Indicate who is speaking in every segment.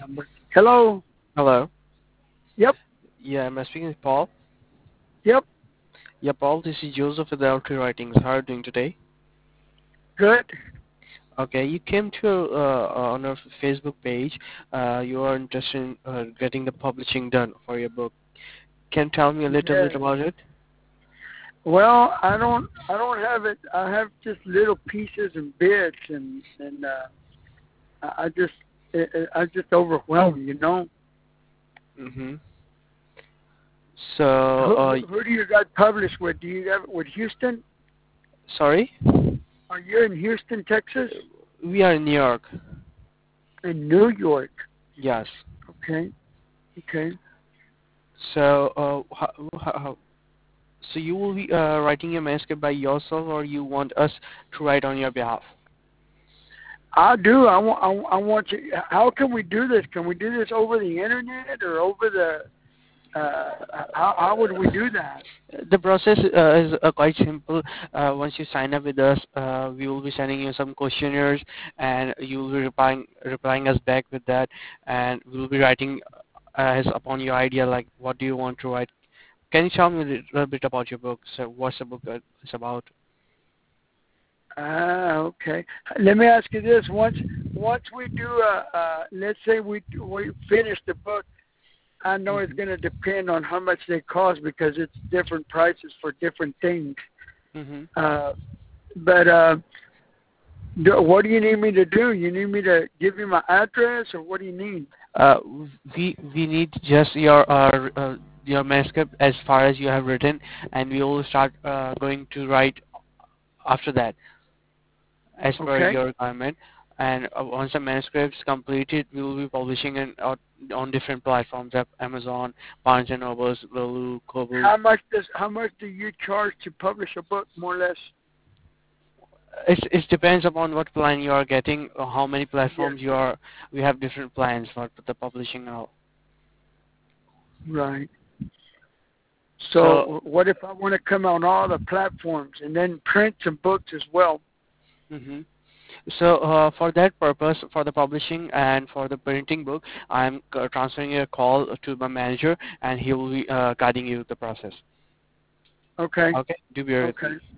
Speaker 1: Hello.
Speaker 2: Hello.
Speaker 1: Yep.
Speaker 2: Yeah, am I speaking with Paul?
Speaker 1: Yep.
Speaker 2: Yeah, Paul, this is Joseph with the Altry Writings. How are you doing today?
Speaker 1: Good.
Speaker 2: Okay, you came to on our Facebook page. You are interested in getting the publishing done for your book. Can you tell me a little bit
Speaker 1: Yes.
Speaker 2: about it?
Speaker 1: Well, I don't have it. I have just little pieces and bits, and I just I just overwhelmed.
Speaker 2: Mm-hmm. So,
Speaker 1: Who do you got published with? Do you have it with Houston?
Speaker 2: sorry?
Speaker 1: Are you in Houston, Texas?
Speaker 2: We are in New York.
Speaker 1: In New York.
Speaker 2: Yes.
Speaker 1: Okay. Okay.
Speaker 2: So, so you will be writing a manuscript by yourself, or you want us to write on your behalf?
Speaker 1: I do. I want you. How can we do this? Can we do this over the internet or over the? How would we do that?
Speaker 2: The process is quite simple. Once you sign up with us, we will be sending you some questionnaires, and you will be replying us back with that, and we will be writing as upon your idea, like what do you want to write. Can you tell me a little bit about your book? So, what's the book is about?
Speaker 1: Okay. Let me ask you this: once we do let's say we finish the book, I know it's
Speaker 2: Mhm.
Speaker 1: going to depend on how much they cost because it's different prices for different things.
Speaker 2: Mhm.
Speaker 1: Uh, but what do you need me to do? You need me to give you my address, or what do you need?
Speaker 2: Uh, we need just your manuscript as far as you have written, and we will start going to write after that, as per
Speaker 1: Okay.
Speaker 2: your requirement. And once the manuscript is completed, we will be publishing it on different platforms like Amazon, Barnes and Nobles, Lulu, Kobo.
Speaker 1: How much do you charge to publish a book, more or less?
Speaker 2: It depends upon what plan you are getting, or how many
Speaker 1: Yes.
Speaker 2: platforms you are. We have different plans for the publishing and all.
Speaker 1: Right.
Speaker 2: So,
Speaker 1: So what if I want to come on all the platforms and then print some books as well?
Speaker 2: hmm so for that purpose, for the publishing and for the printing book, I'm transferring a call to my manager, and he will be guiding you the process.
Speaker 1: Okay.
Speaker 2: Okay, do bear with
Speaker 1: Okay.
Speaker 2: me.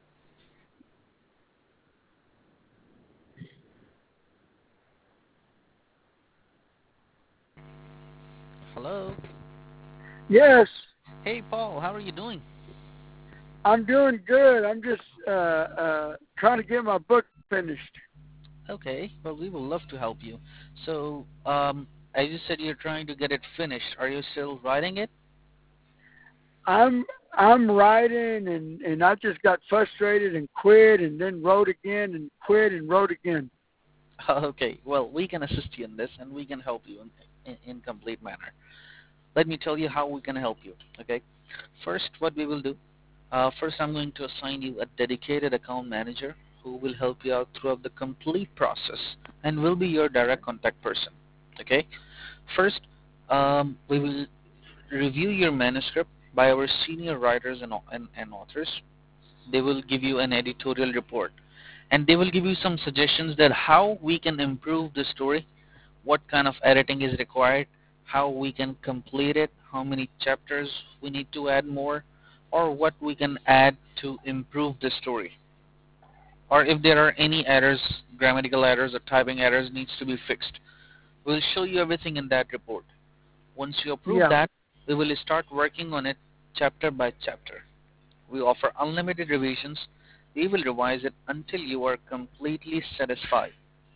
Speaker 3: Hello.
Speaker 1: Yes,
Speaker 3: Hey, Paul. How are you doing?
Speaker 1: I'm doing good. I'm just trying to get my book finished.
Speaker 3: Okay. Well, we will love to help you. So, as you said, you're trying to get it finished. Are you still writing it?
Speaker 1: I'm I'm writing and I just got frustrated and quit and then wrote again and quit and wrote again.
Speaker 3: Okay. Well, we can assist you in this, and we can help you in complete manner. Let me tell you how we can help you. Okay. First, what we will do. First, I'm going to assign you a dedicated account manager who will help you out throughout the complete process and will be your direct contact person. Okay. First, we will review your manuscript by our senior writers and authors. They will give you an editorial report, and they will give you some suggestions that how we can improve the story, what kind of editing is required, how we can complete it, how many chapters we need to add more, or what we can add to improve the story, or if there are any errors, grammatical errors or typing errors needs to be fixed. We'll show you everything in that report. Once you approve
Speaker 1: Yeah.
Speaker 3: that, we will start working on it chapter by chapter. We offer unlimited revisions. We will revise it until you are completely satisfied.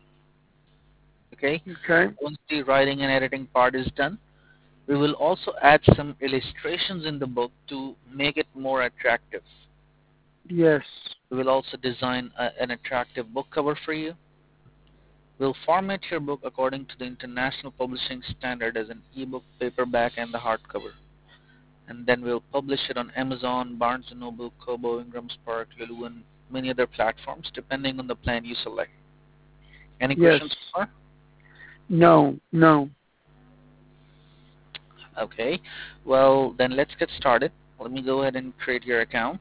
Speaker 3: Okay?
Speaker 1: Okay.
Speaker 3: Once the writing and editing part is done, we will also add some illustrations in the book to make it more attractive.
Speaker 1: Yes.
Speaker 3: We will also design an attractive book cover for you. We'll format your book according to the international publishing standard as an ebook, paperback, and the hardcover. And then we'll publish it on Amazon, Barnes& and Noble, Kobo, Ingram Spark, Lulu, and many other platforms depending on the plan you select. Any
Speaker 1: Yes.
Speaker 3: questions so far?
Speaker 1: No. No.
Speaker 3: Okay. Well, then let's get started. Let me go ahead and create your account.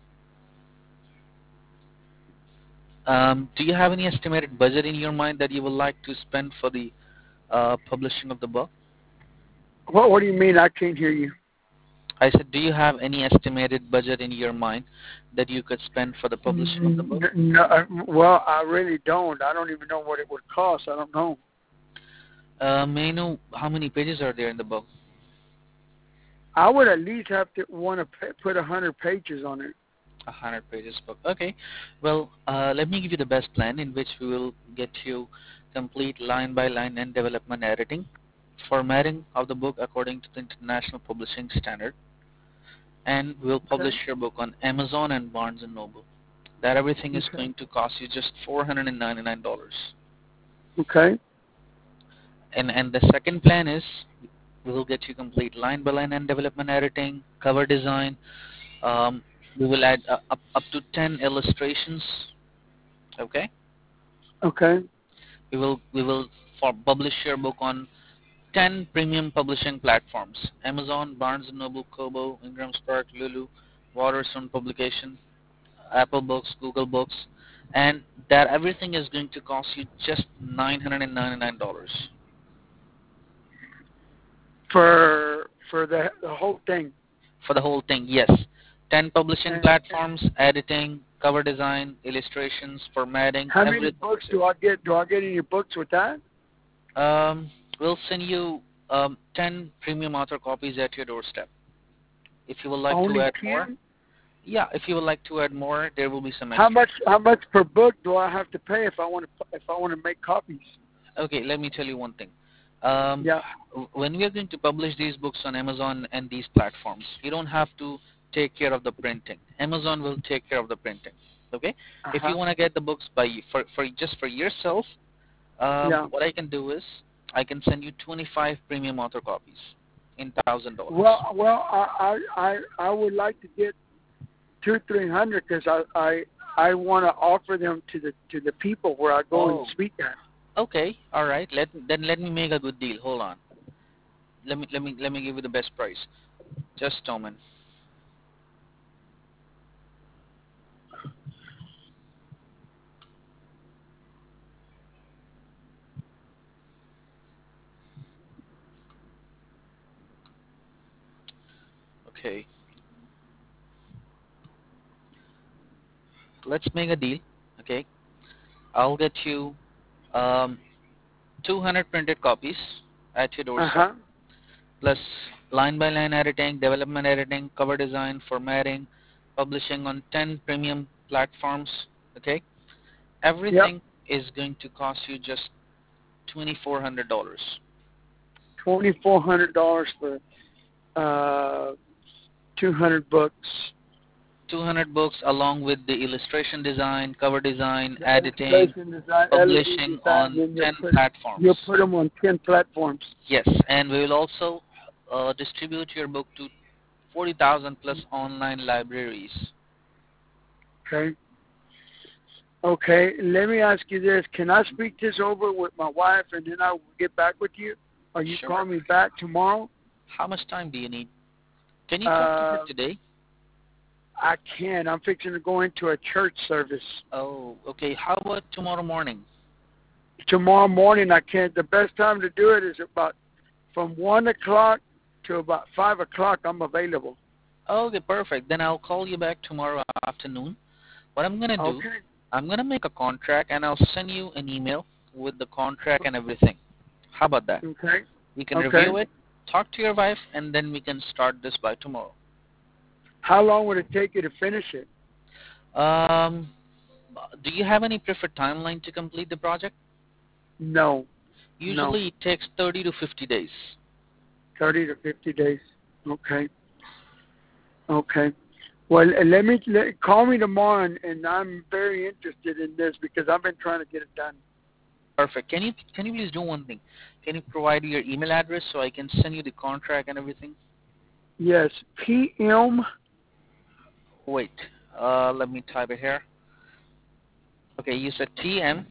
Speaker 3: Do you have any estimated budget in your mind that you would like to spend for the publishing of the book?
Speaker 1: What do you mean? I can't hear you.
Speaker 3: I said, do you have any estimated budget in your mind that you could spend for the publishing of the book?
Speaker 1: No, well, I really don't. I don't even know what it would cost. I don't know.
Speaker 3: May I know how many pages are there in the book?
Speaker 1: I would at least have to want to put 100 pages on it.
Speaker 3: 100 pages book. Okay. Well, let me give you the best plan in which we will get you complete line by line and development editing, formatting of the book according to the International Publishing Standard, and we'll publish
Speaker 1: Okay.
Speaker 3: your book on Amazon and Barnes and Noble. That everything is
Speaker 1: Okay.
Speaker 3: going to cost you just $499.
Speaker 1: Okay.
Speaker 3: And the second plan is we will get you complete line by line and development editing, cover design. We will add up to 10 illustrations. Okay.
Speaker 1: Okay.
Speaker 3: We will publish your book on 10 premium publishing platforms: Amazon, Barnes and Noble, Kobo, Ingram Spark, Lulu, Waterstone Publication, Apple Books, Google Books, and that everything is going to cost you just $999
Speaker 1: For the whole thing.
Speaker 3: for the whole thing. Yes, 10 publishing
Speaker 1: And
Speaker 3: platforms, editing, cover design, illustrations, formatting,
Speaker 1: how many
Speaker 3: everything
Speaker 1: books
Speaker 3: is
Speaker 1: do I get? Do I get any books with that?
Speaker 3: there. We'll send you 10 premium author copies at your doorstep. If you would like to
Speaker 1: Only
Speaker 3: add more,
Speaker 1: 10?
Speaker 3: yeah, if you would like to add more, there will be some
Speaker 1: How
Speaker 3: extra.
Speaker 1: much per book do I have to pay if I want to make copies?
Speaker 3: Okay, let me tell you one thing.
Speaker 1: Yeah.
Speaker 3: When we are going to publish these books on Amazon and these platforms, you don't have to take care of the printing. Amazon will take care of the printing. Okay. If you
Speaker 1: Uh-huh.
Speaker 3: want to get the books for just for yourself,
Speaker 1: Yeah.
Speaker 3: what I can do is I can send you 25 premium author copies in $1,000.
Speaker 1: Well, I would like to get 200-300 because I want to offer them to the people where I go and
Speaker 3: Oh,
Speaker 1: speak at.
Speaker 3: okay, all right. Let me make a good deal. Hold on. Let me give you the best price. Just a moment. Okay, let's make a deal. Okay, I'll get you um, 200 printed copies at your doorstep,
Speaker 1: Uh-huh.
Speaker 3: plus line by line editing, development editing, cover design, formatting, publishing on 10 premium platforms. Okay,
Speaker 1: Yep.
Speaker 3: everything is going to cost you just $2,400.
Speaker 1: $2,400 for 200 books.
Speaker 3: 200 books along with the illustration design, cover design,
Speaker 1: The
Speaker 3: editing,
Speaker 1: illustration design, LED
Speaker 3: publishing
Speaker 1: design,
Speaker 3: on
Speaker 1: then
Speaker 3: 10 platforms.
Speaker 1: you'll put them on 10 platforms.
Speaker 3: Yes, and we will also distribute your book to 40,000 plus online libraries.
Speaker 1: Okay. Okay. Let me ask you this: can I speak this over with my wife and then I'll get back with you? Or you
Speaker 3: Sure.
Speaker 1: call me back tomorrow?
Speaker 3: How much time do you need? Can you talk to her
Speaker 1: Uh,
Speaker 3: today?
Speaker 1: I can. I'm fixing to go into a church service.
Speaker 3: Oh, okay. How about tomorrow morning?
Speaker 1: Tomorrow morning I can't. The best time to do it is about from 1 o'clock to about 5 o'clock. I'm available.
Speaker 3: Okay, perfect. Then I'll call you back tomorrow afternoon. What I'm going to do,
Speaker 1: Okay.
Speaker 3: I'm going to make a contract and I'll send you an email with the contract and everything. How about that?
Speaker 1: Okay.
Speaker 3: We can
Speaker 1: Okay.
Speaker 3: review it, talk to your wife, and then we can start this by tomorrow.
Speaker 1: How long would it take you to finish it?
Speaker 3: Um, do you have any preferred timeline to complete the project?
Speaker 1: No. No.
Speaker 3: Usually it takes 30 to 50 days.
Speaker 1: 30 to 50 days. Okay. Okay. Well, call me tomorrow, and I'm very interested in this because I've been trying to get it done.
Speaker 3: Perfect. Can you please do one thing? Can you provide your email address so I can send you the contract and everything?
Speaker 1: Yes. PM.
Speaker 3: Wait, let me type it here. Okay, you said TM